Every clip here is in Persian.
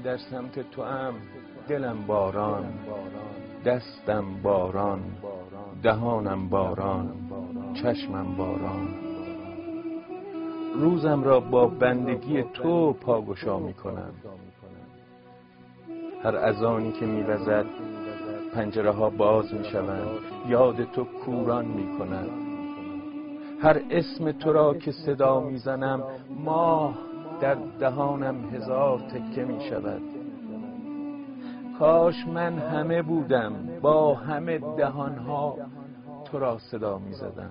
در سمت تو ام، دلم باران، دستم باران، دهانم باران، چشمم باران. روزم را با بندگی تو پاگشا می کنم. هر اذانی که می وزد پنجره ها باز می شوند، یاد تو کوران می کند. هر اسم تو را که صدا می زنم، ماه در دهانم هزار تکه می شود. کاش من همه بودم، با همه دهانها تو را صدا می زدم.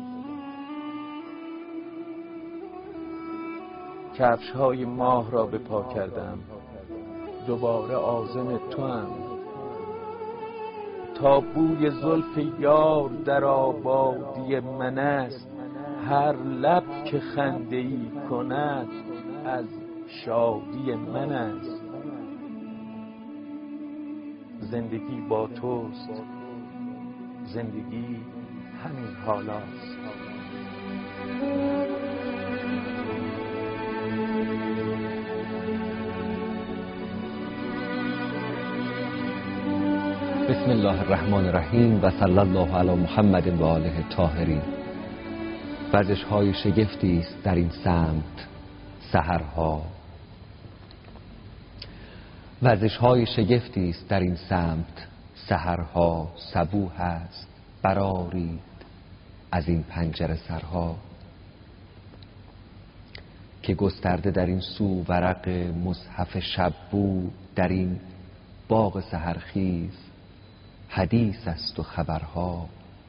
کفش های ماه را به پا کردم، دوباره عازم تو هم. تا بوی زلف یار در آبادی من است، هر لب که خنده ای کند از شادی من است. زندگی با توست، زندگی همین حالاست. بسم الله الرحمن الرحیم و صلی الله علی محمد و آله الطاهرین. وزش های شگفتی است در این سمت سحرها، وزش های شگفتی است در این سمت سحرها. صبوح است برآرید از این پنجره سرها، که گسترده در این سو ورق مصحف شب بود. در این باغ سحرخیز حدیث است و خبرها.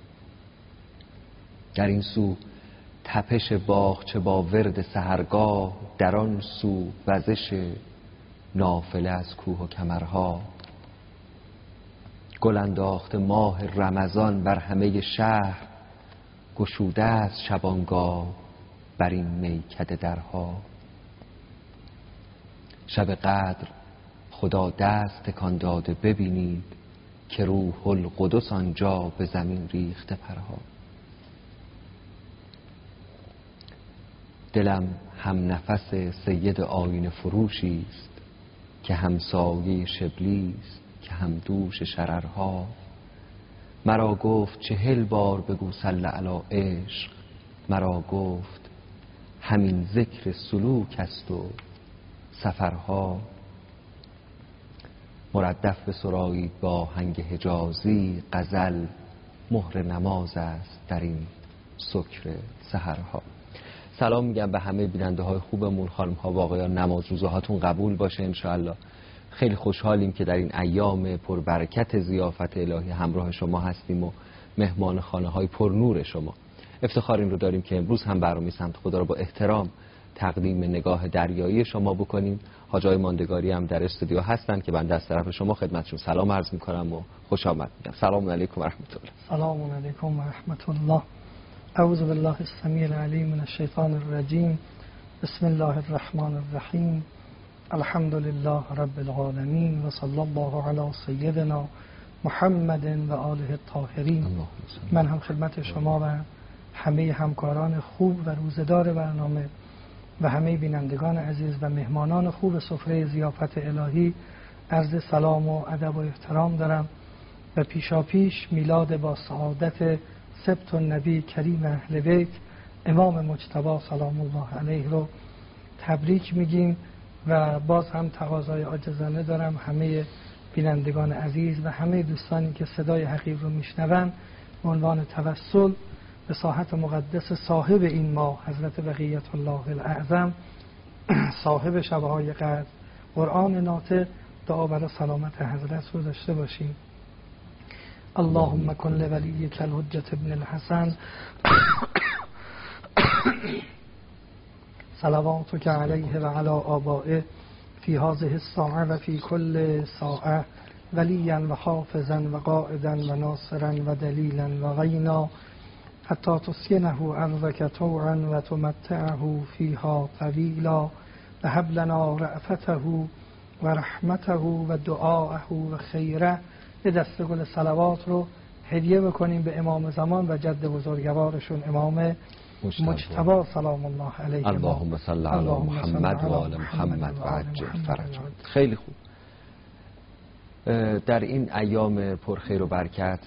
در این سو تپش باغچه با ورد سحرگاه، در آن سو وزش نافله از کوه و کمرها. گل انداخته ماه رمضان بر همه شهر، گشوده از شبانگاه بر این میکده درها. شب قدر خدا دست تکان داده، ببینید که روح القدس آنجا به زمین ریخته پرها. دلم هم نفس سید آینه فروشی است، که همسایه شبلی است که هم دوش شررها. مرا گفت 40 بار بگو صل علی عشق، مرا گفت همین ذکر سلوک است و سفرها. مردف بسرایید با آهنگ حجازی، غزل مهر نماز است در این سکر سحرها. سلام میگم به همه بیننده های خوبمون، خانم ها و آقایان. نماز روزه هاتون قبول باشه انشاءالله. خیلی خوشحالیم که در این ایام پربرکت ضیافت الهی همراه شما هستیم و مهمان خانه های پر نور شما. افتخار این رو داریم که امروز هم برنامه سمت خدا رو با احترام تقدیم نگاه دریایی شما بکنیم. حاجای ماندگاری هم در استودیو هستن که من از طرف شما خدمتشون سلام عرض میکنم و خوش آمد میگم. سلام علیکم و رحمت الله. سلام علیکم و رحمت الله. اعوذ بالله السمیع العلیم من الشیطان الرجیم. بسم الله الرحمن الرحیم. الحمد لله رب العالمین و صلی الله علی سیدنا محمد و آله الطاهرین. من هم خدمت شما و همه همکاران خوب و روزدار برنامه و همه بینندگان عزیز و مهمانان خوب سفره ضیافت الهی عرض سلام و ادب و احترام دارم و پیشاپیش میلاد با سعادت سبط النبی کریم اهل بیت امام مجتبی سلام الله علیه رو تبریک میگیم و باز هم تقاضای عاجزانه دارم همه بینندگان عزیز و همه دوستانی که صدای حقیق رو میشنون به عنوان توسل به ساحت مقدس صاحب این ماه حضرت بقیت الله الاعظم، صاحب شبهای قدر، قرآن ناطق، دعا برای سلامت حضرت رو داشته باشیم. اللهم کن لولیک الحجة ابن الحسن صلواتک علیه و علی آبائه فی هذه الساعه و فی کل ساعه ولیا و حافظا و قائدا و ناصرا و دلیلا و غینا حتی تسکنه ارضک طوعا و تمتعه فیها طویلا و هب لنا رأفته و رحمته و دعاءه و خیره. یه دسته گل صلوات رو هدیه بکنیم به امام زمان و جد بزرگوارشون امام مجتبی سلام الله علیه. اللهم صل علی محمد و آل محمد و عجل فرجه. خیلی خوب. در این ایام پرخیر و برکت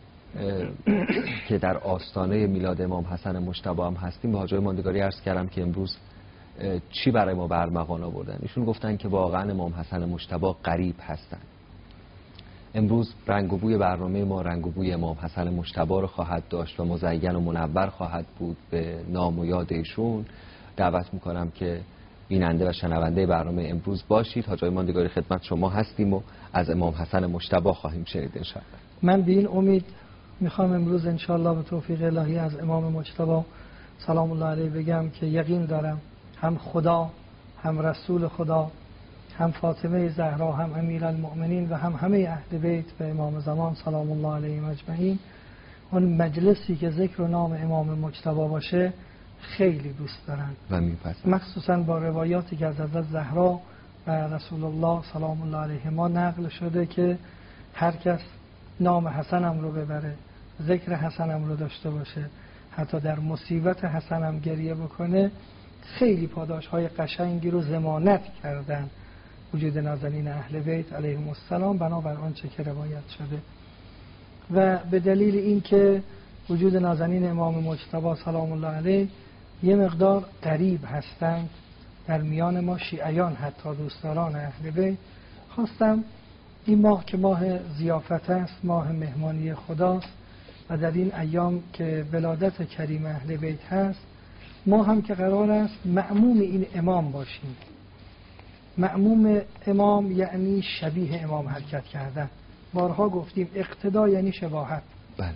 که در آستانه میلاد امام حسن مجتبی هم هستیم، به حاجی ماندگاری عرض کردم که امروز چی برای ما برمغان آوردن. ایشون گفتن که واقعا امام حسن مجتبی غریب هستن. امروز رنگ و بوی برنامه ما رنگ و بوی امام حسن مجتبی رو خواهد داشت و مزین و منور خواهد بود به نام و یاد ایشون. دعوت میکنم که بیننده و شنونده برنامه امروز باشید. حاجی ماندگاری خدمت شما هستیم و از امام حسن مجتبی خواهیم شنید انشاءالله. من به این امید میخوام امروز انشاءالله به توفیق الهی از امام مجتبی سلام الله علیه بگم که یقین دارم هم خدا، هم رسول خدا، هم فاطمه زهرا، هم امیرالمؤمنین و هم همه اهل بیت و امام زمان سلام الله علیهم اجمعین اون مجلسی که ذکر و نام امام مجتبی باشه خیلی دوست دارن و میپسند، مخصوصا با روایاتی که از حضرت زهرا و رسول الله سلام الله علیهما نقل شده که هر کس نام حسنم رو ببره، ذکر حسنم رو داشته باشه، حتی در مصیبت حسنم گریه بکنه، خیلی پاداش‌های قشنگی رو ضمانت کردن وجود نازنین اهل بیت علیهم السلام بنابر آنچه که روایت شده. و به دلیل اینکه وجود نازنین امام مجتبی سلام الله علیه یه مقدار غریب هستند در میان ما شیعیان، حتی دوستداران اهل بیت، خواستم این ماه که ماه ضیافت است، ماه مهمانی خداست و در این ایام که ولادت کریم اهل بیت هست، ما هم که قرار است مأموم این امام باشیم. مأموم امام یعنی شبیه امام حرکت کردن. بارها گفتیم اقتدا یعنی شباهت. بله.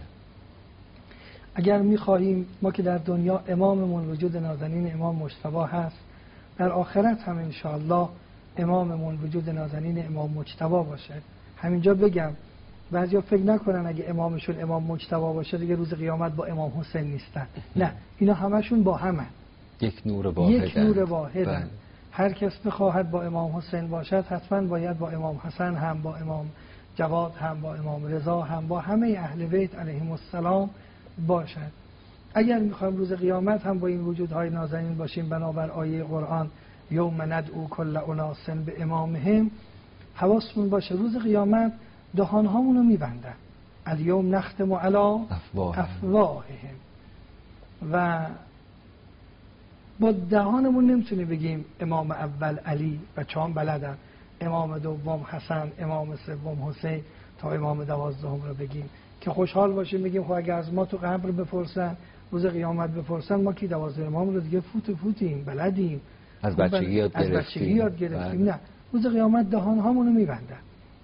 اگر می‌خواهیم ما که در دنیا اماممون وجود نازنین امام مجتبی هست، در آخرت هم انشاءالله اماممون وجود نازنین امام مجتبی باشه. همینجا بگم بعضیا فکر نکنن اگه امامشون امام مجتبی باشه دیگه روز قیامت با امام حسین نیستن. نه، اینا همشون با همن. یک نور واحد. بله. هر کس بخواهد با امام حسین باشد حتما باید با امام حسن هم، با امام جواد هم، با امام رضا هم، با همه اهل بیت علیهم السلام باشد. اگر میخوایم روز قیامت هم با این وجودهای نازنین باشیم بنابر آیه قرآن یوم ندعو کل اناس به امامهم، حواسمون باشه روز قیامت دهانهامونو میبندن. الیوم نختم علی افواههم و با دهانمون نمیتونی بگیم امام اول علی و چهان بلدن، امام دوم حسن، امام سوم حسین تا امام 12 رو بگیم که خوشحال باشیم بگیم خب اگه از ما تو قبر بپرسن روز قیامت بپرسن ما کی 12 امام رو دیگه فوتیم بلدیم، از بچگی یاد گرفتیم. نه، روز قیامت دهانهامونو میبندن.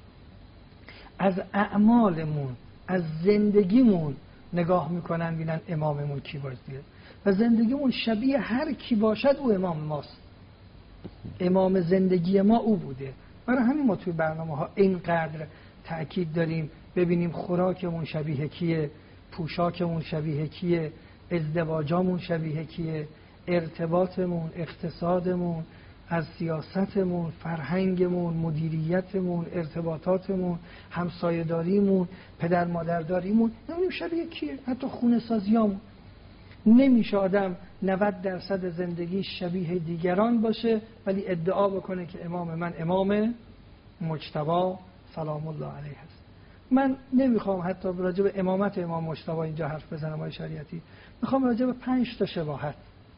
از اعمالمون، از زندگیمون نگاه میکنن ببینن اماممون کی باشه و زندگیمون شبیه هر کی باشد او امام ماست. امام زندگی ما او بوده. برای همین ما توی برنامه ها اینقدر تأکید داریم ببینیم خوراکمون شبیه کیه، پوشاکمون شبیه کیه، ازدواجامون شبیه کیه، ارتباطمون، اقتصادمون، از سیاستمون، فرهنگمون، مدیریتمون، ارتباطاتمون، همسایه‌داریمون، پدر مادرداریمون ببینیم شبیه کیه. حتی خونه سازیامون. نمیشه آدم 90% زندگی شبیه دیگران باشه ولی ادعا بکنه که امام من امام مجتبی سلام الله علیه است. من نمیخوام حتی راجع به امامت امام مجتبی اینجا حرف بزنم آقای شریعتی، میخوام راجع به 5 تا شباهت.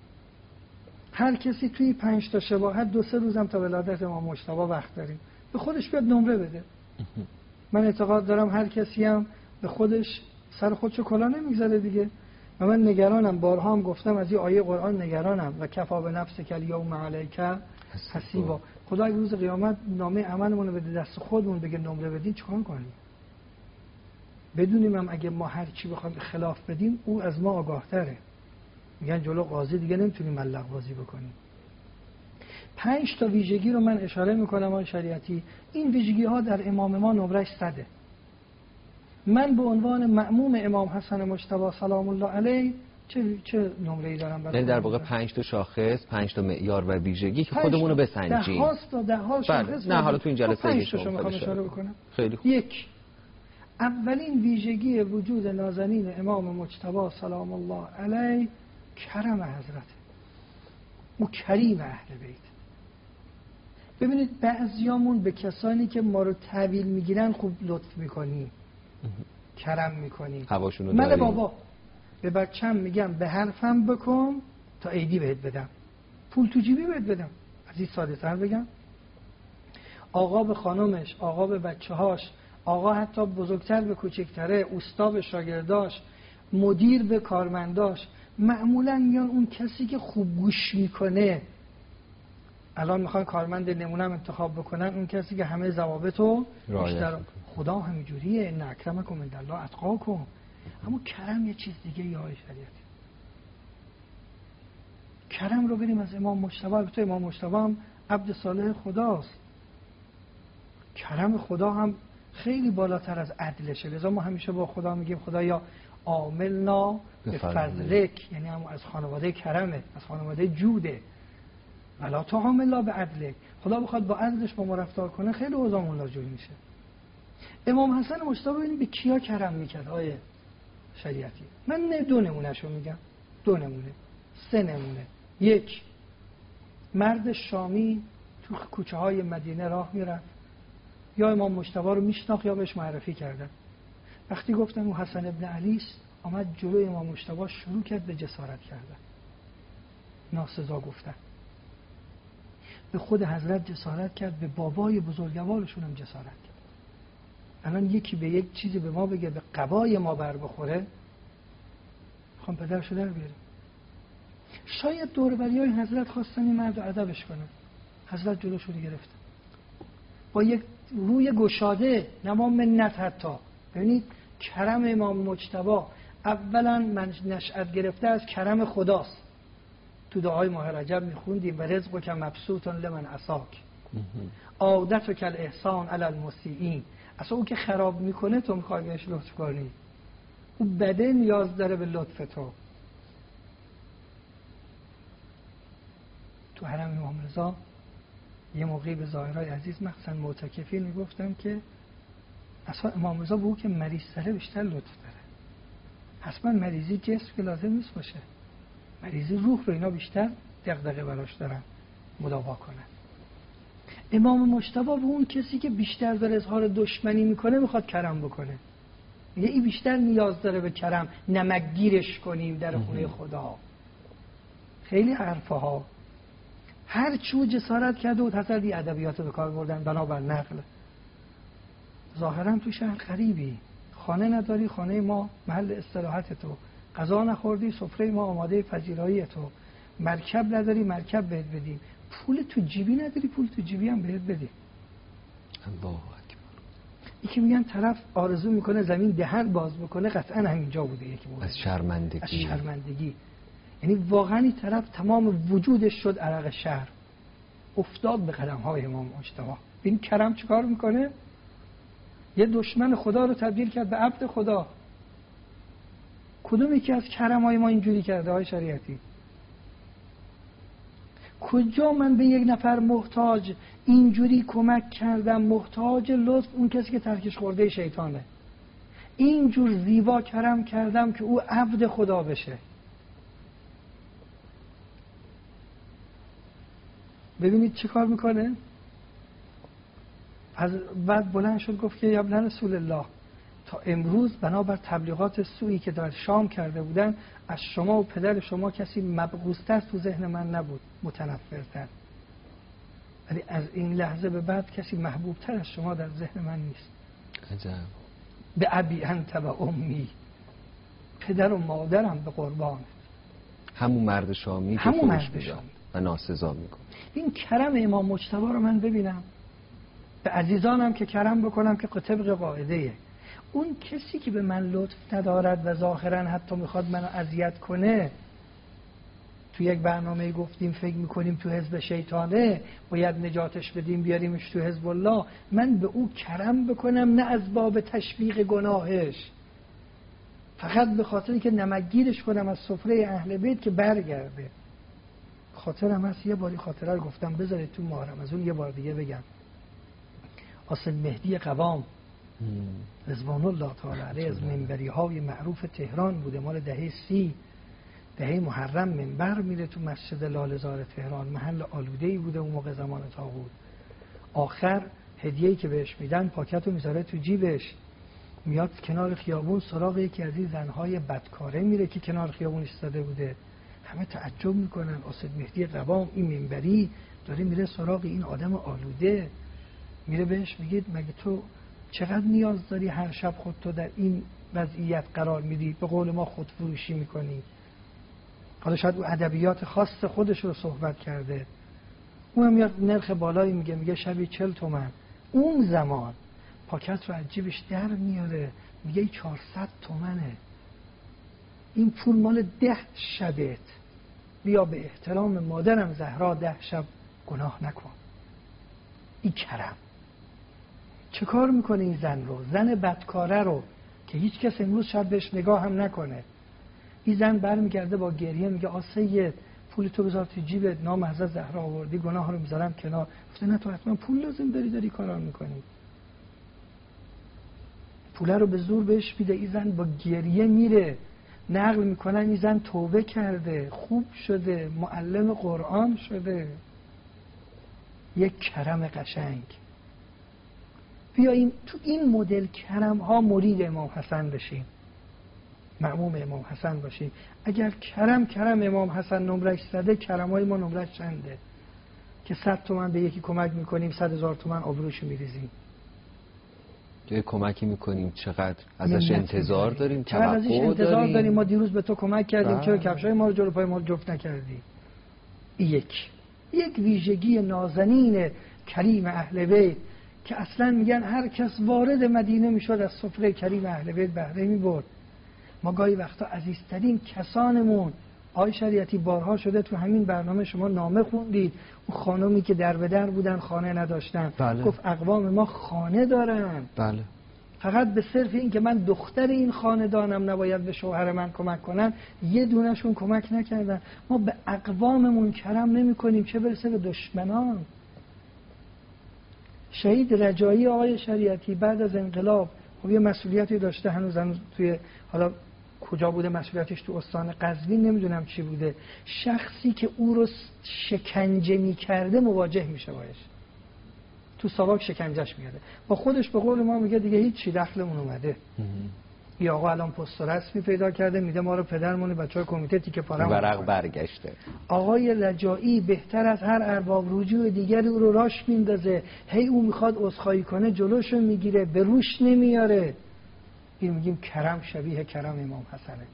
هر کسی توی 5 تا شباهت 2-3 روزم تا ولادت امام مجتبی وقت داریم به خودش بیاد نمره بده. من اعتقاد دارم هر کسی هم به خودش سر خودشو کلا نمیگذاره دیگه. و من نگرانم، بارها هم گفتم از این آیه قرآن نگرانم و کفا به نفسک الیوم علیک حسیبا. خدا اگه روز قیامت نامه عملمون رو بده دست خودمون بگه نمره بدین چیکار کنیم؟ بدونیم هم اگه ما هر چی بخوایم خلاف بدیم او از ما آگاه تره. میگن جلو قاضی دیگه نمیتونیم ملق بازی بکنیم. 5 تا ویژگی رو من اشاره میکنم آقای شریعتی. این ویژگی ها در امام ما نمرش 100. من به عنوان مأموم امام حسن مجتبی سلام الله علیه چه نمره‌ای دارم برای در واقع 5 تا شاخص، 5 تا معیار و ویژگی که خودمون رو بسنجیم. ده ها شاخص. نه حالا تو این جلسه 5 تاشو میخوام اشاره بکنم. خیلی خوب. 1. اولین ویژگی وجود نازنین امام مجتبی سلام الله علیه کرم حضرته، او کریم اهل بیت. ببینید بعضیامون به کسانی که ما رو تحویل میگیرن خوب لطف میکنیم، کرم میکنیم. من بابا به بچم میگم به حرفم بکن تا عیدی بهت بدم، پول تو جیبی بهت بدم. از این ساده تر بگم. آقا به خانمش، آقا به بچه هاش، آقا حتی بزرگتر به کوچکتره، اوستا به شاگرداش، مدیر به کارمنداش، معمولا میان اون کسی که خوب گوش میکنه. الان میخوان کارمند نمونم انتخاب بکنن، اون کسی که همه ضوابطو بیشتر. خدا همینجوریه، ان اکرمکم عند الله اتقاکم. اما کرم یه چیز دیگه یا شریعتی. کرم رو بریم از امام مجتبی. البته امام مجتبی هم عبد صالح خداست. کرم خدا هم خیلی بالاتر از عدلشه. لذا ما همیشه با خدا میگیم خدایا عاملنا به فضلک، یعنی هم از خانواده کرمه، از خانواده جوده. ولا تعاملنا به عدلک. خدا بخواد با عدلش با ما رفتار کنه خیلی اوضاعمون لاجوری میشه. امام حسن مجتبی ببینید به کیا کرم میکرد آیه شریعتی. من دو نمونهشو میگم، دو نمونه، سه نمونه. یک، مرد شامی تو کوچه های مدینه راه میرفت، یا امام مجتبی رو میشناخت یا بهش معرفی کردن. وقتی گفتن او حسن ابن علی است، آمد جلوی امام مجتبی شروع کرد به جسارت کردن، ناسزا گفتن. به خود حضرت جسارت کرد، به بابای بزرگوارشون هم جسارت کرد. الان یکی به یک چیزی به ما بگه به قبای ما بر بخوره، میخوام پدرشو در بیاریم. شاید دوربریای حضرت خواستن این مرد رو ادبش کنن، حضرت جلوش رو گرفت با یک روی گشاده، نما منت. حتی ببینید کرم امام مجتبی اولا نشأت گرفته از کرم خداست. تو دعای ماه رجب میخوندیم و رزق که مبسوط لمن عصاک، عادت و کل احسان علی المسیئین. اصلا او که خراب میکنه تو میخوای بهش لطف کنی، او بده نیاز داره به لطف تو. تو حرم امام رضا یه موقعی به ظاهرای عزیز مخصوصا معتکفین میگفتم که اصلا امام رضا به او که مریض سره بیشتر لطف داره. حتما مریضی جسم که لازم نیست باشه، مریضی روح رو اینا بیشتر دغدغه براش دارن مداوا کنن. امام مجتبی به اون کسی که بیشتر داره اظهار دشمنی میکنه میخواد کرم بکنه. میگه این بیشتر نیاز داره به کرم، نمکگیرش کنیم در خونه خدا. خیلی حرفه ها. هر چو جسارت کرده و حضرت ادبیات به کار بردن بنابر نقل. ظاهرا تو شهر غریبی، خانه نداری، خانه ما محل استراحت تو، غذا نخوردی، سفره ما آماده پذیرایی تو، مرکب نداری، مرکب بهت بدیم، پول تو جیبی نداری، پول تو جیبی هم بهت بدیم. الله اکبر. یکی میگن طرف آرزو میکنه زمین دهن باز بکنه، قطعا همینجا بوده. یکی بوده از شرمندگی، از شرمندگی. یعنی واقعا این طرف تمام وجودش شد عرق شهر، افتاد به قدم‌های امام مجتبی. این کرم چیکار میکنه؟ یه دشمن خدا رو تبدیل کرد به عبد خدا. کدوم یکی از کرم‌های ما اینجوری کرده های شریعتی؟ کجا من به یک نفر محتاج اینجوری کمک کردم؟ محتاج لطف اون کسی که ترکش خورده شیطانه. اینجور زیبا کرم کردم که او عبد خدا بشه. ببینید چه کار میکنه؟ بعد بلند شد گفت که یا ابن رسول الله، تا امروز بنابر تبلیغات سوئی که در شام کرده بودن از شما و پدر شما کسی مبغوض‌تر تو ذهن من نبود، متنفرتر. ولی از این لحظه به بعد کسی محبوبتر از شما در ذهن من نیست. عجب. به ابی انت و امی، پدر و مادرم به قربان. همون مرد شامی که همون مرد شامی و ناسزا میکنه. این کرم امام مجتبی رو من ببینم، به عزیزانم که کرم بکنم که طبق قاعده‌ایه. اون کسی که به من لطف ندارد و ظاهرا حتی میخواد منو اذیت کنه، تو یک برنامه گفتیم فکر میکنیم تو حزب شیطانه باید نجاتش بدیم بیاریمش تو حزب الله، من به او کرم بکنم نه از باب تشویق گناهش، فقط به خاطر که نمکگیرش کنم از سفره اهل بیت که برگرده. خاطرم هست یه باری خاطره رو گفتم، بذارید تو محرم از اون یه بار دیگه بگم. حسن مهدی قوام رضوان الله تعالی علیه از منبری های معروف تهران بوده، مال دهه 30. دهه محرم منبر میره تو مسجد لاله‌زار تهران، محل آلوده‌ای بوده اون موقع زمان طاغوت. آخر هدیه‌ای که بهش میدن پاکت رو میذاره تو جیبش، میاد کنار خیابون سراغ یکی از این زنهای بدکاره میره که کنار خیابون ایستاده بوده. همه تعجب میکنن، اسد مهدی قوام این منبری داره میره سراغ این آدم آلوده، میره بهش میگه مگه تو چقدر نیاز داری هر شب خودتو در این وضعیت قرار میدی، به قول ما خودفروشی میکنی. حالا شاید او ادبیات خاص خودش رو صحبت کرده، اون میاد نرخ بالایی میگه شبی 40 تومن. اون زمان پاکت رو از جیبش در میاره میگه 400 تومنه، این پول مال 10 شبت، بیا به احترام مادرم زهرا 10 شب گناه نکن. این کرم. چه کار میکنه این زن رو، زن بدکاره رو که هیچ کس امروز شاید بهش نگاه هم نکنه. این زن برمیگرده با گریه میگه سید پول تو بذار تو جیبت، نام حضرت زهرا آوردی، گناه رو میذارم کنار. گفته نه تو حتما پول لازم داری کارا میکنی. پول رو به زور بهش میده. این زن با گریه میره، نقل میکنن این زن توبه کرده، خوب شده، معلم قرآن شده. یک کرم قشنگ. بیاییم تو این مدل کرم ها مرید امام حسن بشیم، مأموم امام حسن باشیم. اگر کرم امام حسن نمرش زده، کرم های ما نمرش چنده که 100 تومن به یکی کمک میکنیم 100,000 تومن آبروشو میریزیم. یه کمکی میکنیم چقدر ازش انتظار داریم، چقدر ازش انتظار داریم. ما دیروز به تو کمک کردیم، چرا کفشای ما رو جلو پای ما رو جفت نکردی؟ یک ویژگی نازنین کریم اهل بیت که اصلا میگن هر کس وارد مدینه میشد از سفره کریم اهل بیت بهره میبرد. ما گاهی وقتا عزیزترین کسانمون، آقای شریعتی بارها شده تو همین برنامه شما نامه خوندید، اون خانمی که در به در بودن خانه نداشتن. بله. گفت اقوام ما خانه دارن. بله. فقط به صرف این که من دختر این خاندانم نباید به شوهر من کمک کنن، یه دونشون کمک نکردن. ما به اقواممون کرم نمی کنیم، چه برسه به دشمنان. شهید رجایی آقای شریعتی بعد از انقلاب خب یه مسئولیتی داشته، هنوز توی حالا کجا بوده مسئولیتش، تو استان قزوین نمیدونم چی بوده، شخصی که او رو شکنجه می‌کرده مواجه میشه باش، تو ساواک شکنجهش میاده، با خودش به قول ما میگه دیگه هیچ چی دخلمون اومده. یا آقا الان پست رسمی پیدا کرده میده ما رو پدرمون بچهای کمیته تیکه پاره ورق برگشته. آقای رجایی بهتر از هر ارباب رجوع دیگری او رو راش میندازه، هی او میخواد عذرخواهی کنه جلوشو میگیره، به روش نمیاره. این میگیم کرم شبیه کرم امام حسنه.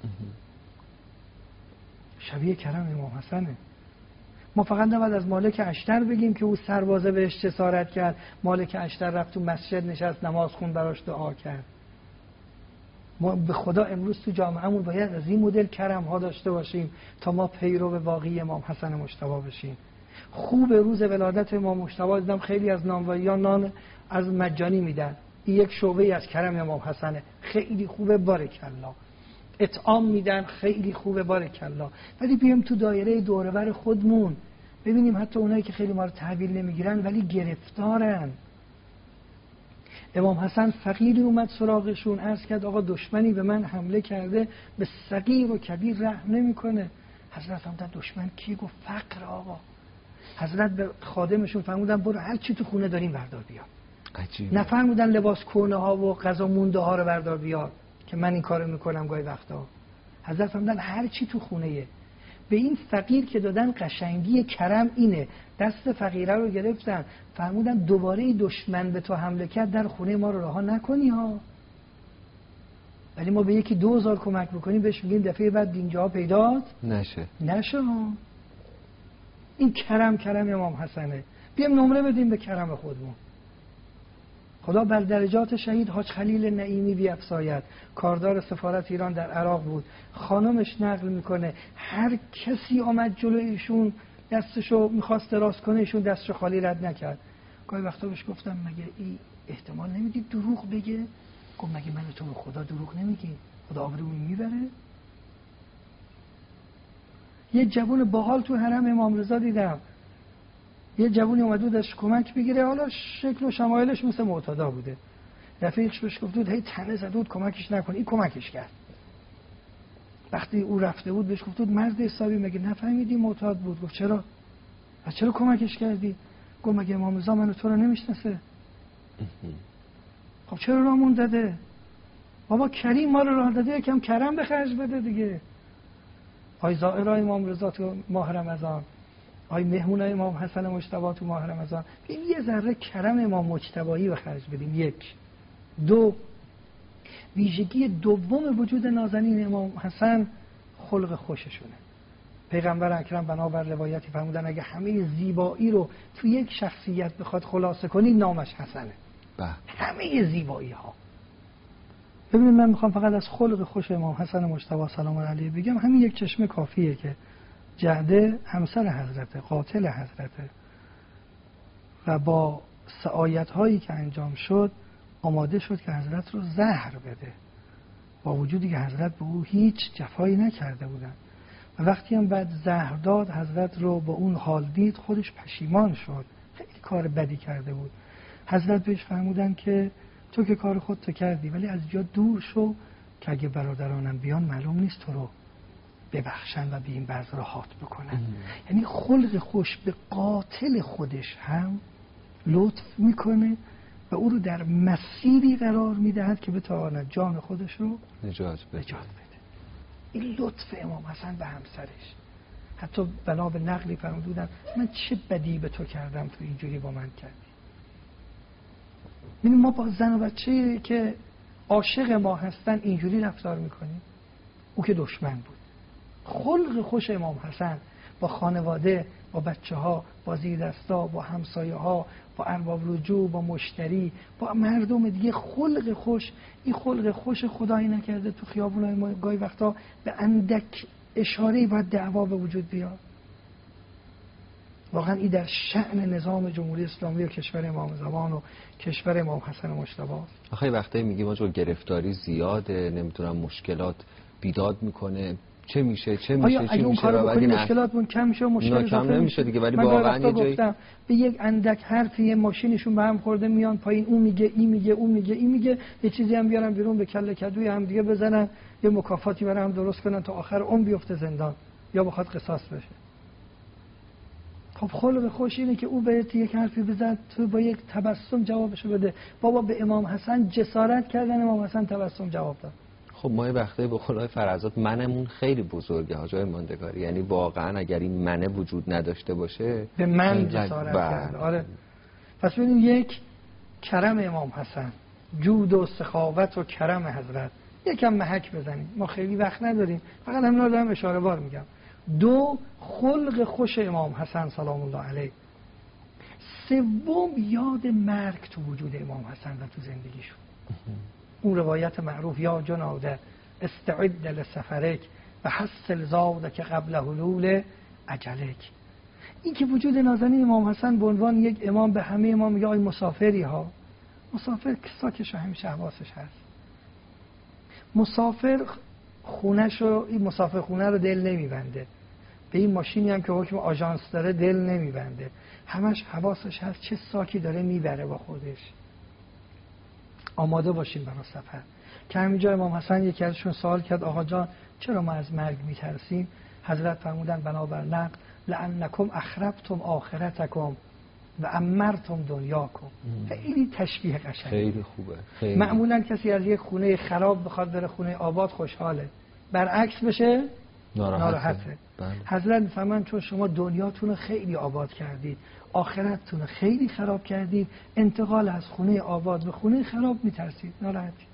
شبیه کرم امام حسنه. ما فقط نباید از مالک اشتر بگیم که او سربازه بهش جسارت کرد، مالک اشتر رفت تو مسجد نشست نماز خون براش دعا کرد. ما به خدا امروز تو جامعهمون باید از این مدل کرم ها داشته باشیم تا ما پیرو واقعی امام حسن مجتبی بشیم. خوب روز ولادت امام مجتبی دیدم خیلی از نانوایی‌ها نان از مجانی میدن، این یک شعبه از کرم امام حسنه، خیلی خوبه، بارکالله. اطعام میدن، خیلی خوبه، بارکالله. ولی بیام تو دایره دوربر خودمون ببینیم حتی اونایی که خیلی ما رو تحویل نمیگیرن ولی گرفتارن. امام حسن فقیری اومد سراغشون، عرض کرد آقا دشمنی به من حمله کرده، به صغیر و کبیر رحم نمیکنه. حضرت فرمودن دشمن کی؟ گفت فقر. آقا حضرت به خادمشون فرمودن برو هر چی تو خونه داریم بردار بیار. عجیبه. نفرمودن لباس کهنه ها و غذا مونده ها رو بردار بیار که من این کارو میکنم گاهی وقتا. حضرت فرمودن هر چی تو خونه‌ایه. به این فقیر که دادن قشنگی کرم اینه، دست فقیره رو گرفتن فرمودن دوباره دشمن به تو حمله کرد در خونه ما رو رها نکنی ها. ولی ما به یکی 2000 کمک بکنیم بهش میگیم دفعه بعد اینجا پیدا نشه ها. این کرم امام حسنه. بیام نمره بدیم به کرم خودمون. خدا بر درجات شهید حاج خلیل نعیمی بیفزاید، کاردار سفارت ایران در عراق بود. خانمش نقل میکنه هر کسی آمد جلوی ایشون دستشو میخواست دراز کنه، ایشون دستشو خالی رد نکرد. گاهی وقتا بهش گفتم مگه این احتمال نمیدی دروغ بگه؟ گفت مگه من تو به خدا دروغ نمیگی؟ خدا آبرومون میبره؟ یه جوون باحال تو حرم امام رضا دیدم، یه جوونی اومد بود ازش کمک بگیره، حالا شکل و شمایلش مثل معتادا بوده. رفیقش بهش گفت بود هی تنه زد بود کمکش نکن، این کمکش کرد. وقتی او رفته بود بهش گفت مرد حسابی مگه نفهمیدی معتاد بود؟ گفت چرا؟ از چرا کمکش کردی؟ گفت مگه امام رضا منو تو رو نمیشناسه؟ خب چرا راهمون داده؟ بابا کریم ما رو راه داده، یکم کرم به خرج بده دیگه. آی زائرای امام رضا تو ماه رمضان، آی مهمونای امام حسن مجتبی تو ماه رمضان، یه ذره کرم امام مجتبی به خرج بدیم. یک. دو، ویژگی دوم وجود نازنین امام حسن خلق خوششونه. پیغمبر اکرم بنابر روایتی فرمودن اگه همه زیبایی رو تو یک شخصیت بخواد خلاصه کنی نامش حسنه. همه زیبایی ها. ببینید من میخوام فقط از خلق خوش امام حسن مجتبی سلام الله علیه بگم. همین یک چشمه کافیه که جعده همسر حضرت، قاتل حضرته، و با سعایت هایی که انجام شد آماده شد که حضرت رو زهر بده، با وجودی که حضرت به او هیچ جفایی نکرده بودن. و وقتی هم بعد زهر داد حضرت رو با اون حال دید خودش پشیمان شد، خیلی کار بدی کرده بود. حضرت بهش فرمودن که تو که کار خودتو کردی ولی از جا دور شو که اگه برادرانم بیان معلوم نیست تو رو ببخشن و به این بعض راحت بکنن. یعنی خلق خوش به قاتل خودش هم لطف میکنه و او رو در مسیری قرار میدهد که بتواند جان خودش رو نجات بده. این لطف امام حسن به همسرش. حتی بنا به نقلی فرمودن من چه بدی به تو کردم تو اینجوری با من کردی. یعنی ما با زن و بچه که عاشق ما هستن اینجوری رفتار میکنیم. او که دشمن بود. خلق خوش امام حسن با خانواده، با بچه ها، با زیردستا، با همسایه ها، با ارباب رجوع، با مشتری، با مردم دیگه، خلق خوش. این خلق خوش خدایی نکرده تو خیابونای ما گاهی وقتا به اندک اشاره‌ای باید دعوا به وجود بیاد. واقعا این در شأن نظام جمهوری اسلامی و کشور امام زمان و کشور امام حسن مجتبی. آخه وقتی میگیم آقا گرفتاری زیاده، نمیدونم مشکلات بیداد میکنه، چه میشه چه میشه اگه اون کارو بکنی مشکلاتمون کم میشه و مشکل کم نمیشه دیگه. ولی واقعا یه جایی به یک اندک حرفی یه ماشینشون به هم خورده میان پایین، اون میگه این میگه اون میگه این میگه، یه چیزی هم بیارن بیرون به کله کدوی هم دیگه بزنن، یه مکافاتی برای هم درست کنن تا آخر اون بیفته زندان یا بخواد قصاص بشه. خب خلق خوش اینه که او بهت یک حرفی بزن تو با یک تبسم جوابشو بده. بابا به امام حسن جسارت کردن، امام حسن تبسم جواب داد. خب ما یه وقته به قولای فرزاد منمون خیلی بزرگه حاجای ماندگاری، یعنی واقعا اگر این منه وجود نداشته باشه به من جسارت کرد. آره. پس ببینیم یک کرم امام حسن، جود و سخاوت و کرم حضرت. یکم محک بزنیم، ما خیلی وقت نداریم، فقط همین دارم اشاره بار میگم. دو، خلق خوش امام حسن سلام الله علیه. سوم، یاد مرگ تو وجود امام حسن و تو زندگیشون. اون روایت معروف یا جناده استعد لسفرک و حصل زادک قبل حلول اجلک. این که وجود نازنین امام حسن به عنوان یک امام به همه امام میگه آی مسافری ها. مسافر ساکش همیشه حواسش هست. مسافر خونه‌شو، این مسافر خونه رو دل نمیبنده، به این ماشینی هم که حکم آژانس داره دل نمیبنده، همش حواسش هست چه ساکی داره میبره با خودش. آماده باشیم برای سفر. که همینجا امام حسن یکی ازشون سوال کرد آقا جان چرا ما از مرگ میترسیم؟ حضرت فرمودن بنابر نقل لأنکم اخربتم آخرتکم و امرتم دنیاکم. خیلی تشبیه قشنگه، خیلی خوبه. خیلی. معمولا کسی از یک خونه خراب بخواد بره خونه آباد خوشحاله، برعکس بشه ناراحته. حضرت میفهمن چون شما دنیاتون رو خیلی آباد کردید، آخرتتون رو خیلی خراب کردید، انتقال از خونه آباد به خونه خراب میترسید، ناراحتی.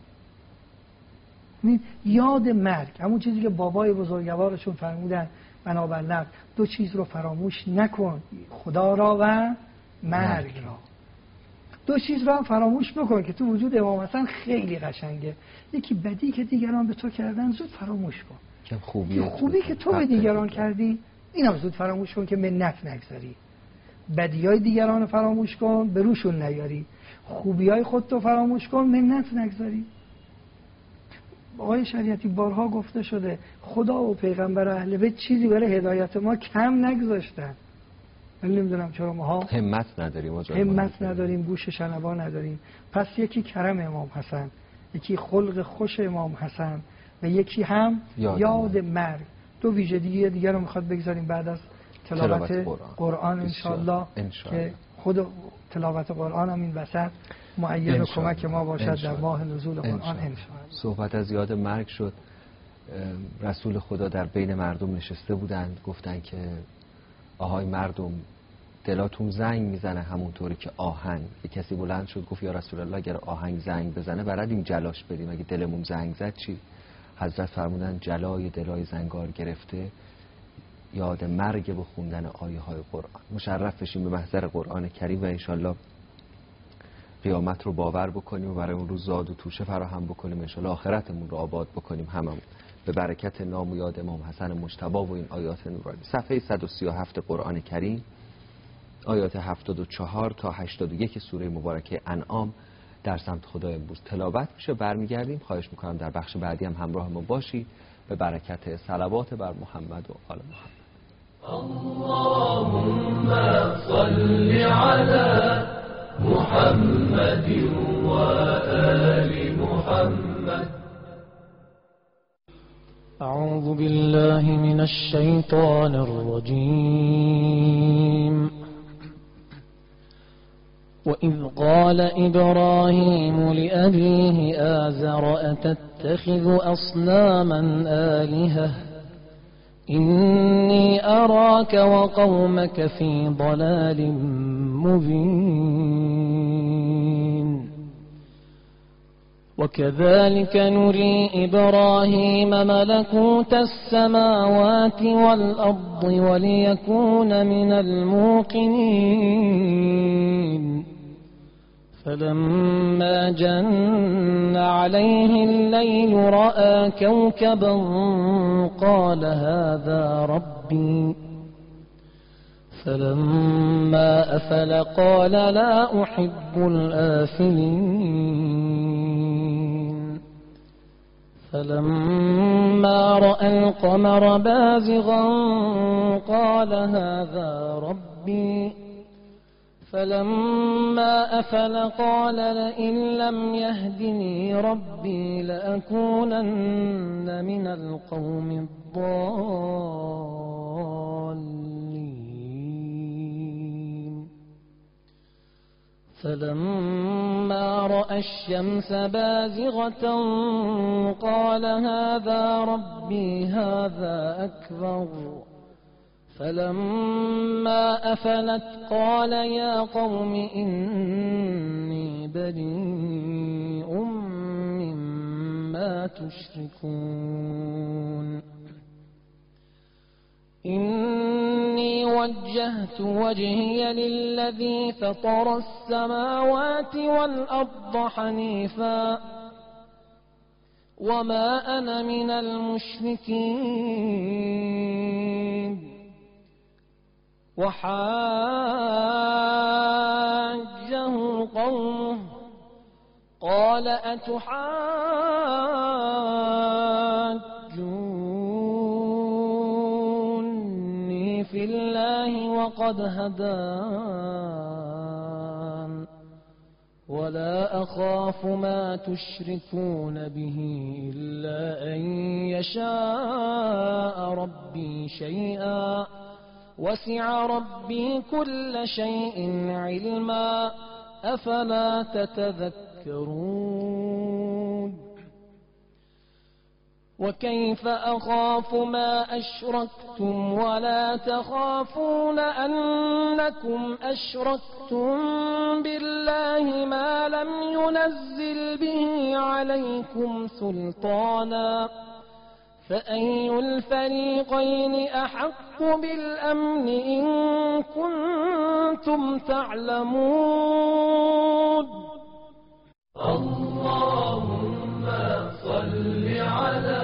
یاد مرگ، همون چیزی که بابای بزرگوارشون فرمودن بنابر نقل دو چیز رو فراموش نکن، خدا را و مرگ را. دو چیز رو هم فراموش بکن که تو وجود امام حسن خیلی قشنگه. یکی بدی که دیگران به تو کردن زود فراموش کن، خوبی که تو به دیگران کردی اینم زود فراموش کن که منت نگذاری. بدیای دیگران رو فراموش کن، به روشون نیاری. خوبیای خودتو فراموش کن، منت نگذاری. آقای شریعتی بارها گفته شده خدا و پیغمبر و اهل بیت چیزی برای هدایت ما کم نگذاشتن. من نمیدونم چرا ما همت نداریم، گوش شنوا نداریم. پس یکی کرم امام حسن، یکی خلق خوش امام حسن و یکی هم یاد مرگ. مرگ. دو ویژگی دیگر رو میخواد بگذاریم بعد از تلاوت قرآن انشالله که خود تلاوت قرآن هم این وسط مؤید و کمک ما باشد در ماه نزول قرآن انشالله. صحبت از یاد مرگ شد. رسول خدا در بین مردم نشسته بودند، گفتن که آهای مردم دلاتون زنگ میزنه همونطوری که آهنگ. یک کسی بلند شد گفت یا رسول الله اگر آهنگ زنگ بزنه بلدیم جلاش بدیم، اگه دلمون زنگ زد چی؟ حضرت فرمودن جلای دلای زنگار گرفته یاد مرگ و خوندن آیه های قرآن. مشرف بشیم به محضر قرآن کریم و انشالله قیامت رو باور بکنیم و برای اون روز زاد و توشه فراهم بکنیم، انشالله آخرتمون رو آباد بکنیم هممون به برکت نام و یاد امام حسن مجتبی و این آیات نورانی. صفحه 137 قرآن کریم آیات 74 تا 81 سوره مبارکه انعام در سمت خدای امروز تلاوت میشه. برمیگردیم. خواهش میکنم در بخش بعدی هم همراه ما باشی به برکت صلوات بر محمد و آل محمد. اللهم صل على محمد و آل محمد. اعوذ بالله من الشیطان الرجیم. وَإِذْ قَالَ إِبْرَاهِيمُ لِأَبِيهِ آزَرَ أَتَتَّخِذُ أَصْنَامًا آلِهَةً إِنِّي أَرَاكَ وَقَوْمَكَ فِي ضَلَالٍ مُبِينٍ. وَكَذَلِكَ نُرِي إِبْرَاهِيمَ مَلَكُوتَ السَّمَاوَاتِ وَالْأَرْضِ وَلِيَكُونَ مِنَ الْمُوقِنِينَ. فلما جن عليه الليل رأى كوكبا قال هذا ربي. فلما أفل قال لا أحب الآفلين. فلما رأى القمر بازغا قال هذا ربي. فلما أفل قال لئن لم يهدني ربي لأكونن من القوم الضالين. فلما رأى الشمس بازغة قال هذا ربي هذا أكبر. فلما أفلت قال يا قوم إني بريء مما تشركون. إني وجهت وجهي للذي فطر السماوات والأرض حنيفا وما أنا من المشركين. وحاجه قومه قال أتحاجوني في الله وقد هدان ولا أخاف ما تشركون به إلا أن يشاء ربي شيئا وسع ربي كل شيء علما أفلا تتذكرون. وكيف أخاف ما أشركتم ولا تخافون أنكم أشركتم بالله ما لم ينزل به عليكم سلطانا فأي الفريقين أحق بالأمن إن كنتم تعلمون. اللهم صل على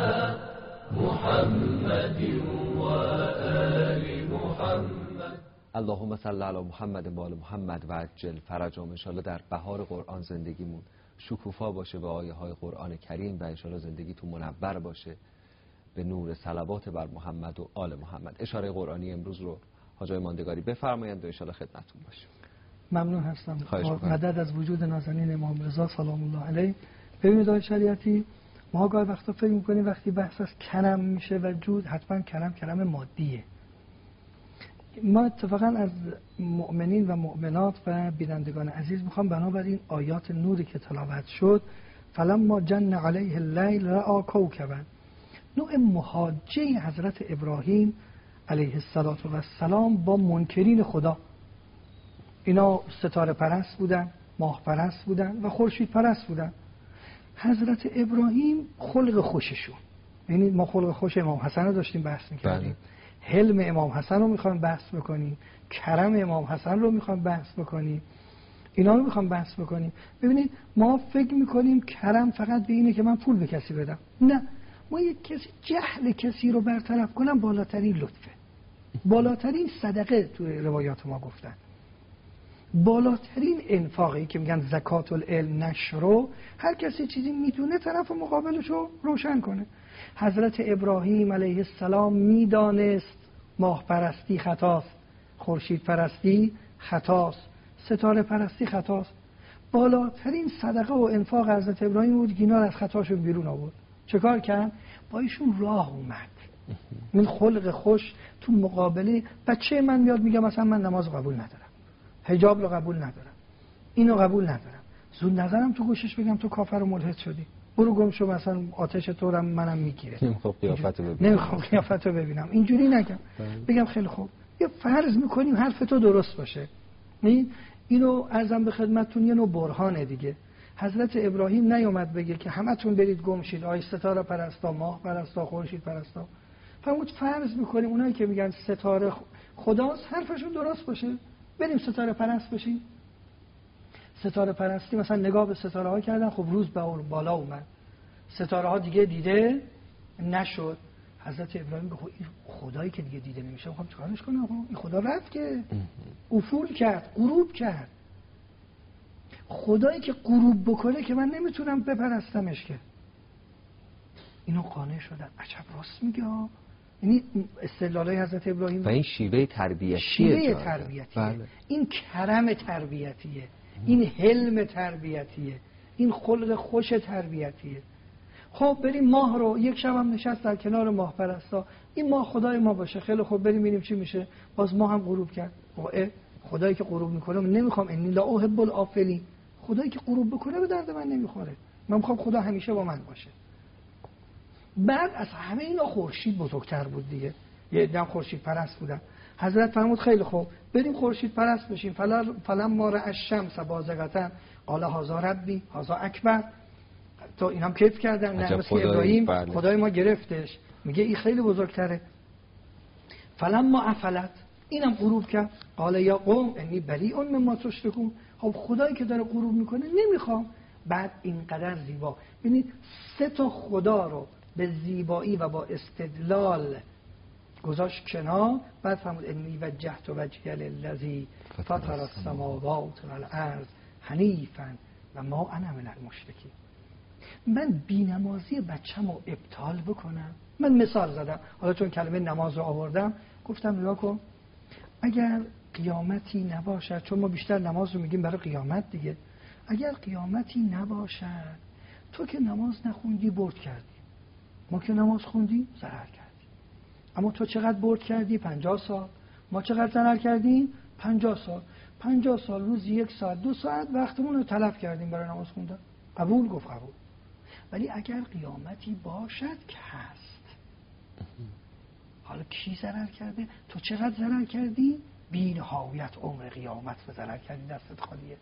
محمد وآل محمد. اللهم صل علی محمد و آل محمد و عجل فرجهم. انشالله در بهار قرآن زندگیمون شکوفا باشه به آیه های قرآن کریم و انشالله زندگیتون منور باشه به نور صلوات بر محمد و آل محمد. اشاره قرآنی امروز رو حاجای ماندگاری بفرمایند و انشالله خدمتتون باشیم. ممنون هستم. مدد از وجود نازنین امام رضا سلام الله علیه. ببینید آقای شریعتی، ما گاهی وقتا فکر میکنیم وقتی بحث از کرم میشه و جود، حتما کرم مادیه. ما اتفاقا از مؤمنین و مؤمنات و بینندگان عزیز میخوام بنابراین آیات نوری که تلاوت شد، فلما جن علیه اللیل رأى کوکبا، نوع محاجه حضرت ابراهیم علیه السلام با منکرین خدا. اینا ستاره پرست بودن، ماه پرست بودن و خورشید پرست بودن. حضرت ابراهیم خلق خوششون، یعنی ما خلق خوش امام حسن رو داشتیم بحث میکردیم، حلم امام حسن رو میخوام بحث بکنیم، کرم امام حسن رو میخوام بحث بکنیم، اینا رو میخوام بحث بکنیم. ببینید ما فکر میکنیم کرم فقط به اینه که من پول به کسی بدم. نه، ما یک کسی جهل کسی رو برطرف کنم بالاترین لطفه، بالاترین صدقه توی روایات ما گفتن، بالاترین انفاقی که میگن زکات العلم نشرو، هر کسی چیزی میدونه طرف مقابلش رو روشن کنه. حضرت ابراهیم علیه السلام میدانست ماه پرستی خطاست، خورشید پرستی خطاست، ستاره پرستی خطاست. بالاترین صدقه و انفاق حضرت ابراهیم بود که اینا از خطاشون بیرون آورد. چه کار کرد؟ با ایشون راه اومد. این خلق خوش تو مقابله بچه من میاد میگه مثلا من نماز قبول ندارم، حجاب رو قبول ندارم، اینو قبول ندارم، زود نظرم تو گوشش بگم تو کافر و ملحد شدی، برو گم شو، مثلا آتش تو رو منم میگیره، نمیخوام قیافتو ببینم، اینجوری نگم. بگم خیلی خوب، یه فرض میکنیم حرف تو درست باشه. اینو عرضم به خدمتتون یه نوع برهانه دیگه. حضرت ابراهیم نیومد بگه که همتون برید گم شید، آی ستاره پرستا، ماه پرستا، خورشید پرستا. فرمود فرض میکنیم اونایی که میگن ستاره خداست حرفشون درست باشه، بریم ستاره پرست بشیم. ستاره پرستی مثلا نگاه به ستاره ها کردن، خب روز بالا اومد، ستاره ها دیگه دیده نشد. حضرت ابراهیم گفت این خدایی که دیگه دیده نمیشه میخوام چیکارش کنم؟ این خدا رفت که افول کرد، غروب کرد. خدایی که غروب بکنه که من نمیتونم بپرستمش که. اینو قانع شدن. عجب راست میگه. یعنی استدلالای حضرت ابراهیم و این شیوه تربیتیه، شیوه تربیتیه. بله. این کرم تربیتیه، این حلم تربیتیه، این خلق خوش تربیتیه. خب بریم ماه رو، یک شب هم نشست در کنار ماه پرستا، این ماه خدای ما باشه، خیلی خب بریم ببینیم چی میشه. باز ماه هم غروب کرد. خدایی که غروب میکنه من نمیخوام، انی لا احب الافلین، خدایی که غروب بکنه به درد من نمیخوره، من میخوام خدا همیشه با من باشه. بعد از همه اینا خورشید بزرگتر بود دیگه، یه عده خورشید پرست بودن. حضرت فرمود خیلی خوب بریم خورشید پرست بشیم. فلما رأى الشمس بازغة قال هذا ربی هذا اکبر. تو اینام کیف کردن، نه مثل ابراهیم خدای ما گرفتش، میگه این خیلی بزرگتره. فلما افلت، اینم غروب کرد، قال یا قوم انی بریء مما تشركون. خب خدایی که داره غروب میکنه نمیخوام. بعد اینقدر زیبا، ببینید سه تا خدا رو به زیبایی و با استدلال گذاشت کنار. بعد فرمود انی وجهت وجهی للذی فطر السماوات والارض حنیفا و ما انا من المشرکین. من بی‌نمازی بچه‌مو ابطال بکنم؟ من مثال زدم، حالا چون کلمه نماز رو آوردم گفتم نگاه کن، اگر قیامتی نباشد، چون ما بیشتر نماز رو میگیم برای قیامت دیگه، اگر قیامتی نباشد، تو که نماز نخوندی برد کردی، ما که نماز خوندیم ضرر کردیم. اما تو چقدر برد کردی؟ 50 سال. ما چقدر ضرر کردیم؟ 50 سال. 50 سال روزی 1 ساعت 2 ساعت وقتمون رو تلف کردیم برای نماز خوندن. قبول؟ گفت قبول. ولی اگر قیامتی باشد که هست، حالا کی ضرر کرده؟ تو چقدر ضرر کردی؟ بی نهایت عمر قیامت و ضرر کردی، دستت خالیه.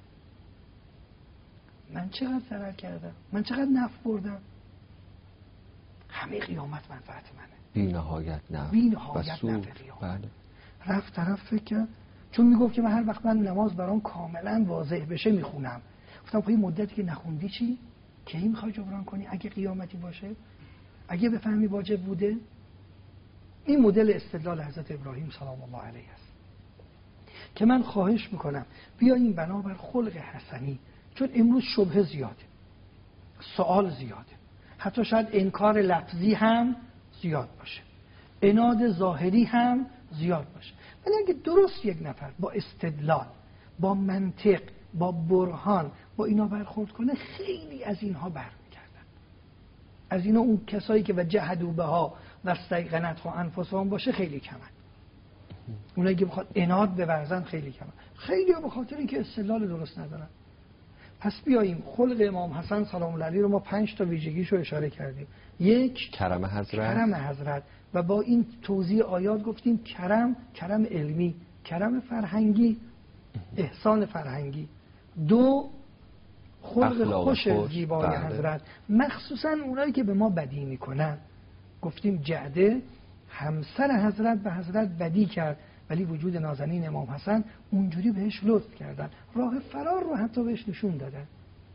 من چقدر ضرر کردم؟ من چقدر نفع بردم؟ همه قیامت منفعت منه، بی نهایت نفع، بی نهایت نفع قیامت. بله. رفت طرف فکر کرد، چون میگفت که من هر وقت من نماز برام کاملا واضح بشه میخونم. گفتم خب این مدتی که نخوندی چی؟ کی میخوای جبران کنی اگه قیامتی باشه؟ اگه بفهمی واجب بوده؟ این مدل استدلال حضرت ابراهیم سلام الله علیه است که من خواهش میکنم بیاییم بنابر خلق حسنی، چون امروز شبهه زیاده، سوال زیاده، حتی شاید انکار لفظی هم زیاد باشه، عناد ظاهری هم زیاد باشه. ولی اگه درست یک نفر با استدلال، با منطق، با برهان با اینا برخورد کنه، خیلی از اینها برمیگردن. از اینا اون کسایی که و جهدوا بها و استیقنتها انفسهم باشه خیلی کمن. اونایی که بخواد عناد بورزن خیلی کمن. خیلی ها به خاطر اینکه استدلال درست ندارن. پس بیاییم خلق امام حسن سلام الله علیه رو ما 5 تا ویژگیشو اشاره کردیم. 1 کرم حضرت. کرم حضرت و با این توضیح آیات گفتیم کرم علمی، کرم فرهنگی، احسان فرهنگی. 2 خلق خوش زیبای حضرت، مخصوصا اونایی که به ما بدی میکنن. گفتیم جعده همسر حضرت به حضرت بدی کرد ولی وجود نازنین امام حسن اونجوری بهش لطف کردن، راه فرار رو حتی بهش نشون دادن.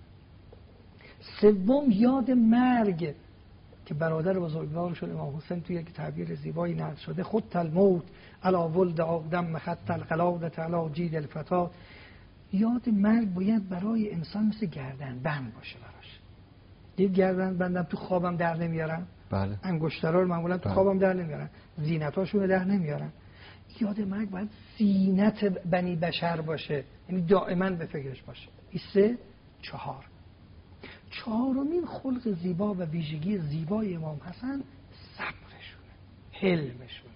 3 یاد مرگ که برادر بزرگوارشون امام حسین توی یک تعبیر زیبایی نقل شده، خط الموت علی ولد آدم خط القلاده علی جید الفتات. یاد مرگ باید برای انسان مثل گردن بند باشه براش. دید گردن بندم تو خوابم در نمیارن؟ بله. انگشترا رو معمولا تو خوابم در نمیارن، زینتاشون رو در نمیارن. یاد مرگ باید زینت بنی بشر باشه، یعنی دائما به فکرش باشه. این 3. 4 چهارمین خلق زیبا و ویژگی زیبای امام حسن صبرشونه، حلمشونه.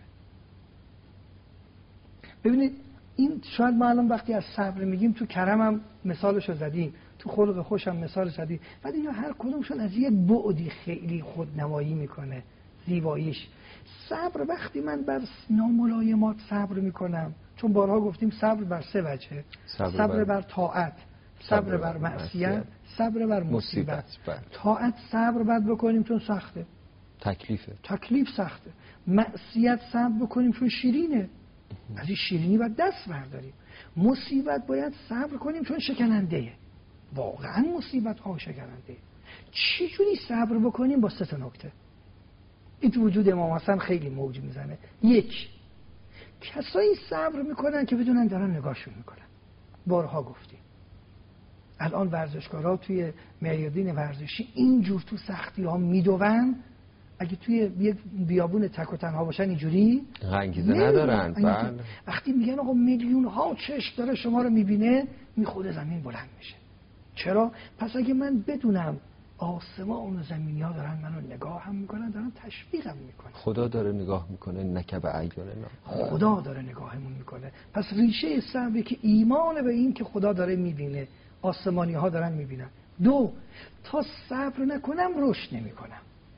ببینید این شاید ما الان وقتی از صبر میگیم تو کرمم مثالشو زدیم، تو خلق خوشم مثال زدیم، ولی اینا هر کدومشون از یک بعدی خیلی خودنمایی میکنه زیباییش. صبر وقتی من بر ناملایمات صبر میکنم، چون بارها گفتیم صبر بر 3 وجهه، صبر بر طاعت، صبر بر معصیت، صبر بر مصیبت. طاعت صبر باید بکنیم چون سخته، تکلیف سخته. معصیت صبر بکنیم چون شیرینه، از این شیرینی باید دست برداریم. مصیبت باید صبر کنیم چون شکننده، واقعا مصیبت ها شکننده. چجوری صبر بکنیم؟ با 3 نکته. این تو وجود امام حسن خیلی موج میزنه. 1 کسایی صبر میکنن که بدونن دارن نگاهشون میکنن. بارها گفتیم الان ورزشکارا توی میادین ورزشی اینجور تو سختی ها میدوون، اگه توی یک بیابون تک و تنها باشن اینجوری انگیزه ندارن. بله. وقتی میگن آقا میلیون ها چشم داره شما رو میبینه، میخوده زمین بلند میشه. چرا؟ پس اگه من بدونم آسمان و زمینی ها دارن منو نگاه هم میکنن، دارن تشویقم میکنن، خدا داره نگاه میکنه، نکب اعیاننا، خدا داره نگاهمون میکنه. پس ریشه صبر که ایمان به این که خدا داره میبینه، آسمانی ها دارن میبینن. 2 تا صبر نکنم رشد نمیکنم،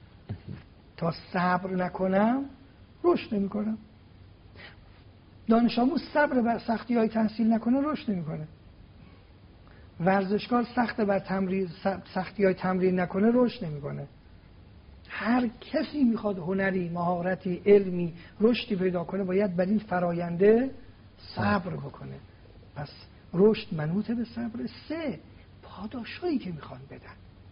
تا صبر نکنم رشد نمیکنم. دانش آموز صبر بر سختی های تحصیل نکنه رشد نمیکنه. ورزشکار سختی های تمرین نکنه رشد نمیکنه. هر کسی میخواد هنری، مهارتی، علمی، رشدی پیدا کنه باید بر این فراینده صبر بکنه. پس رشد منوط به صبر. 3 پاداشایی که میخوان بدن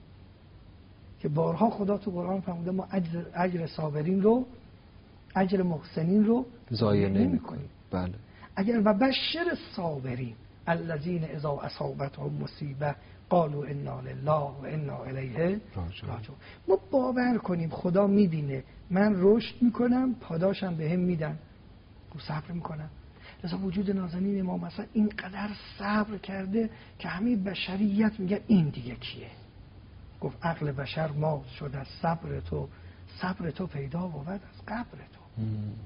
که بارها خدا تو قرآن فرموده ما اجر صابرین رو، اجر محسنین رو ضایع نمی‌کنیم. بله. اگر و بشر صابرین الذین اذا اصابتهم مصیبه قالوا انا لله و انا الیه راجعون. ما باور کنیم خدا میبینه، من رشد میکنم، پاداشم بهم میدن، رو صبر میکنم. لذا وجود نازنین امام حسن اینقدر صبر کرده که همه بشریت میگن این دیگه کیه؟ گفت عقل بشر مات شد از صبر تو، صبر تو پیدا بود از قبر تو.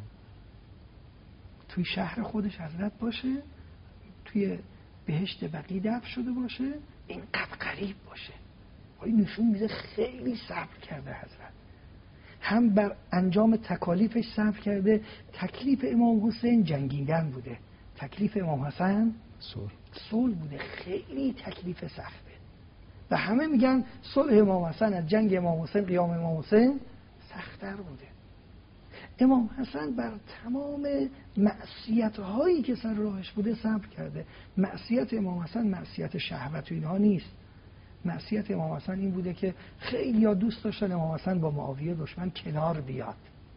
توی شهر خودش حضرت باشه، توی بهشت بقیع دفن شده باشه، اینقدر قریب باشه. این نشون میده خیلی صبر کرده حضرت. هم بر انجام تکالیفش صبر کرده. تکلیف امام حسین جنگیدن بوده، تکلیف امام حسن صلح بوده. خیلی تکلیف سخته و همه میگن صلح امام حسن از جنگ امام حسین، قیام امام حسین سخت‌تر بوده. امام حسن بر تمام معصیت‌هایی که سر راهش بوده صبر کرده. معصیت امام حسن معصیت شهوت و اینها نیست. معصیت امام حسن این بوده که خیلی ها دوست داشتن امام حسن با معاویه دشمن کنار بیاد.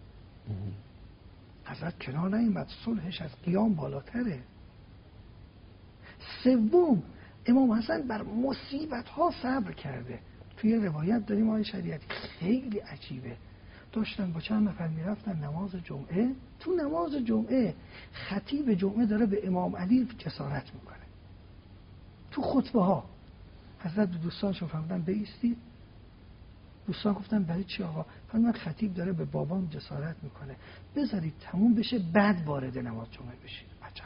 حضرت کنار نیامد، صلحش از قیام بالاتره. 3 امام حسن بر مصیبت‌ها صبر کرده. توی روایت داریم آیه شریعتی خیلی عجیبه. داشتن با چند نفر میرفتن نماز جمعه. تو نماز جمعه خطیب جمعه داره به امام علی جسارت میکنه. تو خطبه ها حضرت به دوستانشون فرمودن بایستید. دوستان گفتن برای چی آقا؟ من خطیب داره به بابام جسارت میکنه، بذارید تموم بشه بعد وارد نماز جمعه بشید. عجب،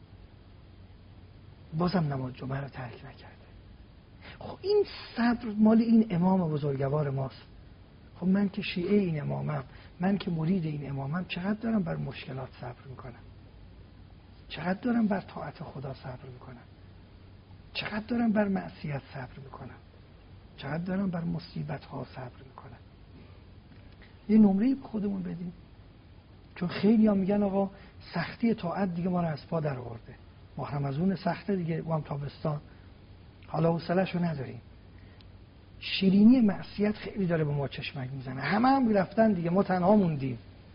بازم نماز جمعه رو ترک نکرده. خب این صبر مال این امام بزرگوار ماست. خب من که شیعه این امامم، من که مرید این امامم، چقدر دارم بر مشکلات صبر میکنم، چقدر دارم بر طاعت خدا صبر میکنم، چقدر دارم بر معصیت صبر میکنم، چقدر دارم بر مصیبت ها صبر میکنم. یه نمره به خودمون بدیم، چون خیلی ها میگن آقا سختی طاعت دیگه ما رو از پا در آورده، ما رمضان سخته دیگه، ما هم تابستان حالا حوصله‌شو نداریم. شیرینی معصیت خیلی داره به ما چشمک میزنه، همه رفتن دیگه، ما تنها موندیم.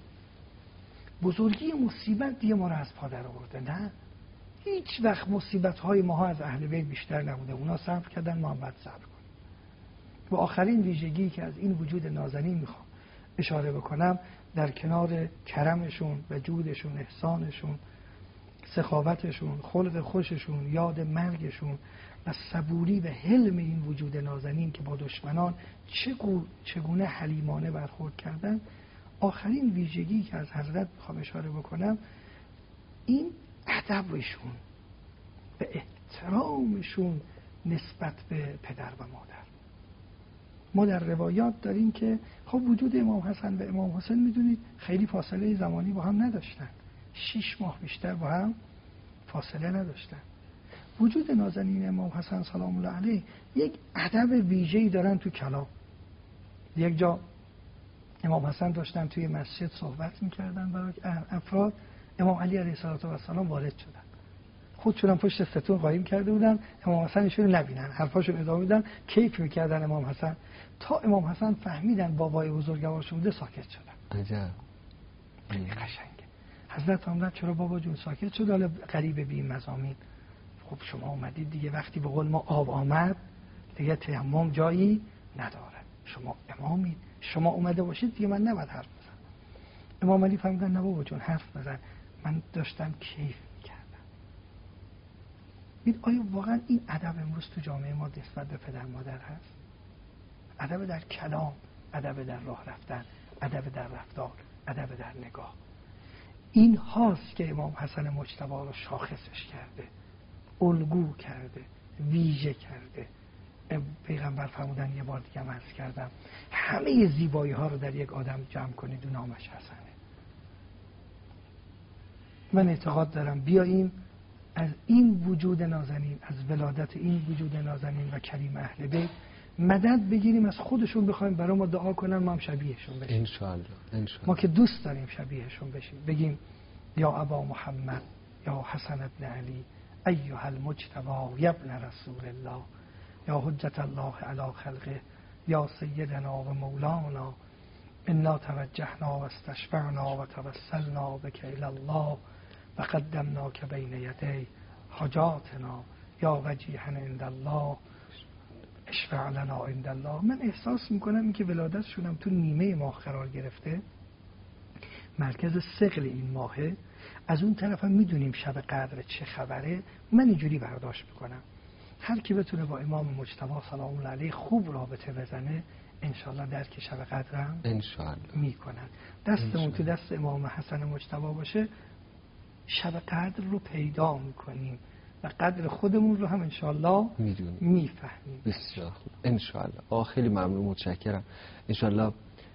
بزرگی مصیبت دیگه ما رو از پا در آورده. نه، هیچ وقت مصیبت های ما از اهل بیت بیشتر نبوده، اونا صبر کردن، ما هم باید صبر کنیم. و آخرین ویژگی که از این وجود نازنین میخوام اشاره بکنم، در کنار کرمشون و جودشون، احسانشون، سخاوتشون، خلق خوششون، یاد مرگشون و صبوری و حلم این وجود نازنین که با دشمنان چگونه حلیمانه برخورد کردن، آخرین ویژگی که از حضرت میخوام اشاره بکنم این ادبشون و احترامشون نسبت به پدر و مادر. ما در روایات داریم که خب وجود امام حسن و امام حسین میدونید خیلی فاصله زمانی با هم نداشتن، 6 ماه بیشتر با هم فاصله نداشتن. وجود نازنین امام حسن سلام الله علیه یک ادب ویژه‌ای دارن تو کلام. یک جا امام حسن داشتن توی مسجد صحبت میکردن برای افراد، امام علی علیه السلام وارد شدن، خودشون هم پشت ستون قایم کرده بودن، امام حسن ایشون رو نبینن، حرفاشون ادامه میدن، کیف میکردن امام حسن، تا امام حسن فهمیدن بابای بزرگوارشون بوده ساکت شدن. عجب، خیلی قشنگه. حضرت فرمودن چرا بابا جون ساکت شد؟ حالا غریبه بی مزامین. خب شما اومدید دیگه، وقتی به قول ما آب آمد دیگه تیمم جایی ندارد، شما امامید، شما اومده باشید دیگه من نباید حرف بزنم. امام علی فرمودن نه بابا جون حرف بزن، من داشتم کیف میکردم. آیا واقعا این ادب امروز تو جامعه ما نسبت به پدر مادر هست؟ ادب در کلام، ادب در راه رفتن، ادب در رفتار، ادب در نگاه. این هاست که امام حسن مجتبی رو شاخصش کرده، الگو کرده، ویژه کرده. پیغمبر فرمودن، یه بار دیگه عرض کردم، همه زیبایی ها رو در یک آدم جمع کنید و نامش حسنه. من اعتقاد دارم بیاییم از این وجود نازنین، از ولادت این وجود نازنین و کریم اهل بیت مدد بگیریم، از خودشون بخوایم برای ما دعا کنن ما هم شبیهشون بشیم انشاءالله. ما که دوست داریم شبیهشون بشیم، بگیم یا ابا محمد، یا حسن ابن علی، ایها المجتبی یا ابن رسول الله، یا حجت الله علی خلقه، یا سیدنا و مولانا، انا توجهنا و استشفعنا و توسلنا بک الی الله و قدمناک بین یدی حاجاتنا یا وجیها عند الله اشفع لنا عند الله. من احساس میکنم این که ولادتشون هم تو نیمه ماه قرار گرفته، مرکز ثقل این ماهه، از اون طرف هم میدونیم شب قدر چه خبره. من اینجوری برداشت میکنم هر کی بتونه با امام مجتبی سلام الله علیه خوب رابطه بزنه، انشالله درک شب قدر هم انشالله میکنن. دستمون تو دست امام حسن مجتبی باشه، شب قدر رو پیدا میکنیم و قدر خودمون رو هم انشالله میفهمیم. بسیار خوب، انشالله. خیلی ممنون، متشکرم. انشالله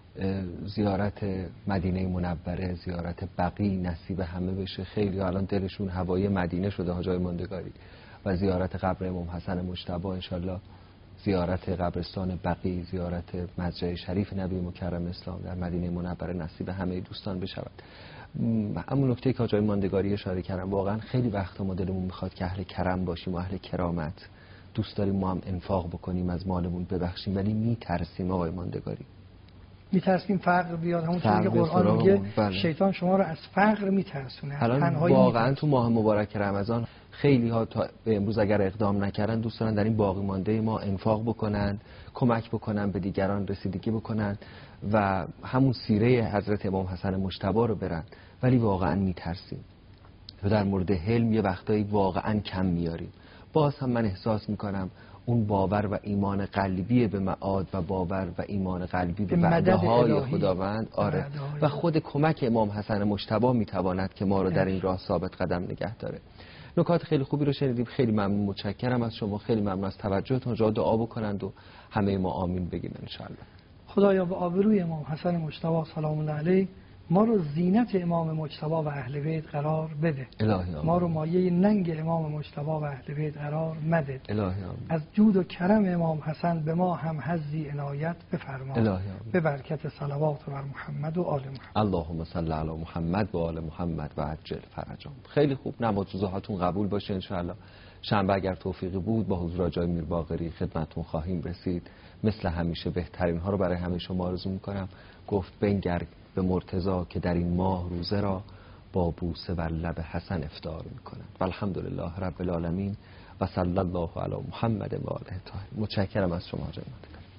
زیارت مدینه منوره، زیارت بقیع نصیب همه بشه. خیلی الان دلشون هوای مدینه شده، حاجای ماندگاری، و زیارت قبر امام حسن مجتبی، انشالله زیارت قبرستان بقیع، زیارت مسجد شریف نبی مکرم اسلام در مدینه منوره نصیب همه دوستان بشود. همون نکته که حاجای ماندگاری اشاره کردم، واقعا خیلی وقتا ما دلمون میخواد که اهل کرم باشیم و اهل کرامت، دوست داریم ما هم انفاق بکنیم، از مالمون ببخشیم، ولی میترسیم آقای ماندگاری، میترسیم فقر بیاد. همون چیزی که قرآن میگه شیطان شما رو از فقر میترسونه. الان واقعا تو ماه مبارک رمضان خیلی ها تا به امروز اگر اقدام نکردن دوست دارن در این باقی مانده ما انفاق بکنن، کمک بکنن، به دیگران رسیدگی بکنن و همون سیره حضرت امام حسن مجتبی رو برن، ولی واقعا میترسیم و در مورد حلم یه وقتایی واقعا کم میاریم، باز هم من احساس میکنم اون باور و ایمان قلبی به معاد و باور و ایمان قلبی به وعده های خداوند و خود کمک امام حسن مجتبی میتواند که ما رو در این راه ثابت قدم نگه داره. نکات خیلی خوبی رو شنیدیم. خیلی ممنون، متشکرم از شما. خیلی ممنون از توجهتون. جا دعا بکنند و همه ما آمین بگیم ان شاء الله. خدایا به آبروی امام حسن مجتبی سلام الله علیه ما رو زینت امام مجتبی و اهل بیت قرار بده. الهی آمین. ما رو مایه ننگ امام مجتبی و اهل بیت قرار مده. الهی آمین. از جود و کرم امام حسن به ما هم حظی عنایت بفرما. الهی آمین. به برکت صلوات بر محمد و آل محمد. اللهم صل علی محمد و آل محمد و عجل فرجهم. خیلی خوب. نمازهاتون قبول باشه ان شاء الله. شنبه اگر توفیقی بود با حضور آقای میر باقری خدمتتون خواهیم رسید. مثل همیشه بهترین ها رو برای همه شما آرزو میکنم. گفت بنگر به مرتضی که در این ماه روزه را با بوسه بر لب حسن افطار میکنند. والحمدلله رب العالمین و صلی الله علی محمد و آله الطاهرین. متشکرم از شما جناب.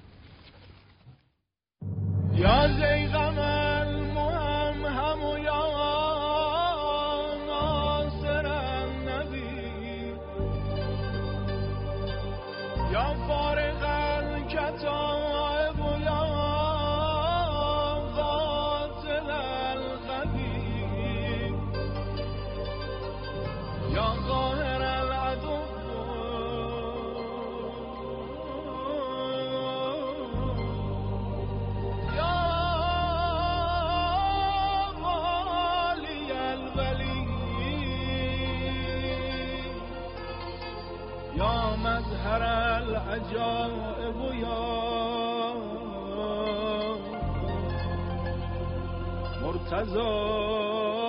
یا زیغم المهم و یا ناصر النبی یا فارغ الکتائب و یا قاتل الغبی یا قاهر العدو یا مظهر العجائب یا مرتضی